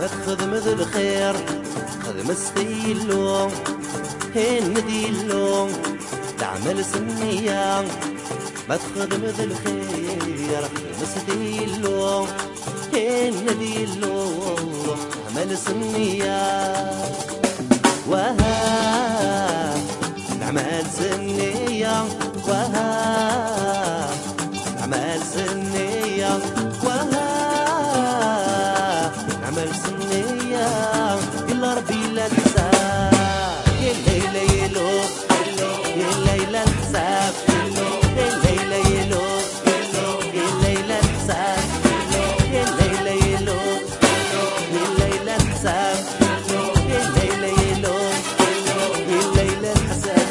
ما تخدم ذو الخير خدم ستيلو هين ديلو تعمل سنية ما تخدم ذو الخير خدم ستيلو هين ديلو تعمل سنية وها تعمل سنية وها تعمل سنية وها تعمل سنية إلا ربي لا الحساب يا ليلى يلو يا ليلى الحساب يا ليلى يلو يا ليلى الحساب يا ليلى يلو يا ليلى الحساب يا ليلى يلو يا ليلى الحساب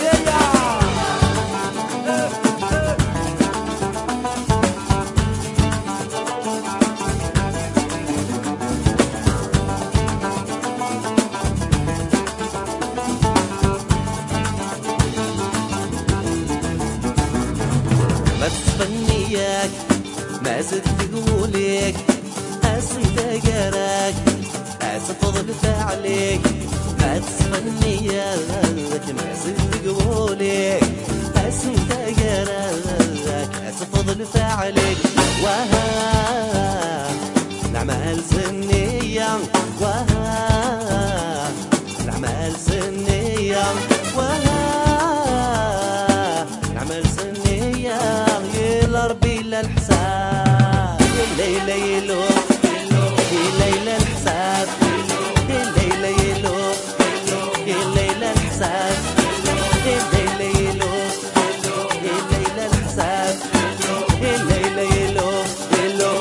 ما تفنياك ما زدت تقولك اسم تقراك اسفضل فعلك ما تفنياك ما زدت تقولك اسم تقراك اسفضل فعلك وها الأعمال سنية وها الأعمال سنية وها الأعمال سنية يا ربي لا الحساب يا ليلى يلو يا ليلى الحساب يا ليلى يلو يا ليلى الحساب يا ليلى يلو يا ليلى الحساب يا ليلى يلو يلو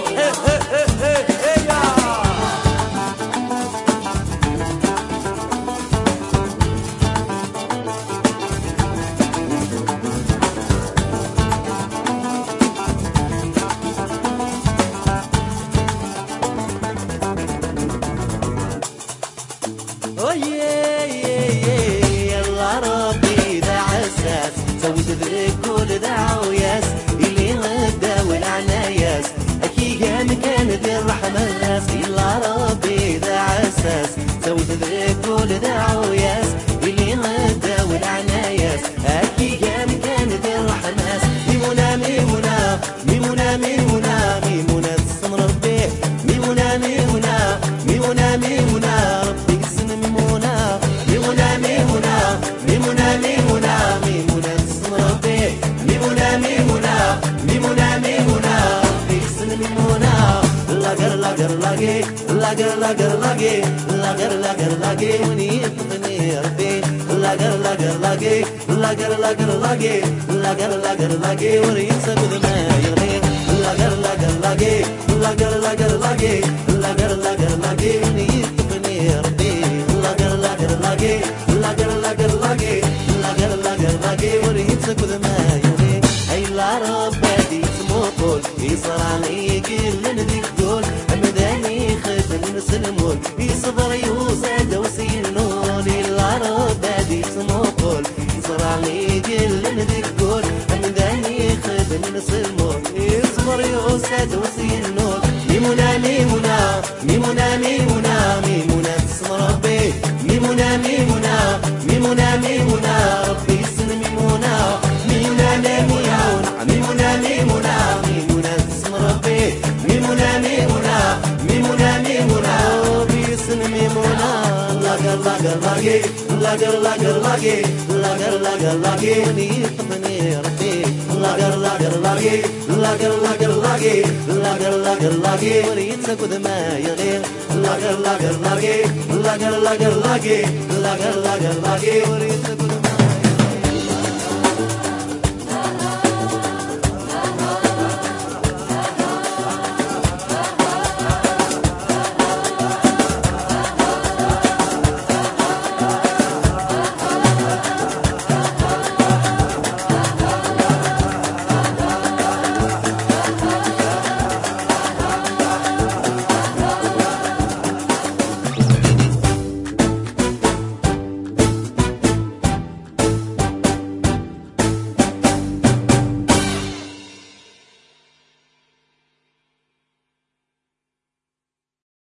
يلا ربي ذا عساس زود ذيك كل دعوياس اللي غدا والعناياس اكيد مكان ذي الرحماس يلا ربي ذا عساس زود ذيك كل دعوياس اللي غدا والعناياس اكيد مكان ذي الرحماس ميمونة ميمونة ميمونة ميمونة ميمونة تصم ربي ميمونة ميمونة ميمونة ميمونة ربي قسم ميمونة ميمونة ميمونة ميمونة ميمونة ميمونة تصم ربي ميمونة ميمونة ميمونة ميمونة ربي قسم ميمونة لاقر لاقر لاقي لاقر لاقر لاقي لاقر لاقر لاقي ونيت مني ربي لاقر لاقر لاقي لاقر لاقر لاقي لاقر لاقر لاقي وريد سقد ما يغني لاقر لاقر لاقي لاقر لاقر لاقي لاقر لاقر لاقي ونيت مني ربي لاقر لاقر لاقي لاقر لاقر لاقي لاقر لاقر لاقي وريد سقد ما يغني هاي لا ربي تموت يصير عليك اللي نديك دول مداني خدم نسلمون يصبر يوزد وسينون إلا ربي تموت يصير عليك اللي نديك دول مداني خدم نسلمون يصبر يوزد وسينون ميمونة ميمونة ميمونة ميمونة ميمونة تسم ربي ميمونة ميمونة ميمونة ميمونة ربي يسن ميمونة ميمونة ميمونة ميمونة ميمونة ميمونة تسم ربي ميمونة ميمونة ميمونة ميمونة ربي يسن ميمونة لاقر لاقر لاقي لاقر لاقر لاقي لاقر لاقر لاقي ونيت مني ربي لاقر لاقر لاقي لاقر لاقر لاقي لاقر لاقر لاقي وريد سقد ما يغير لاقر لاقر لاقي لاقر لاقر لاقي لاقر لاقر لاقي وريد سقد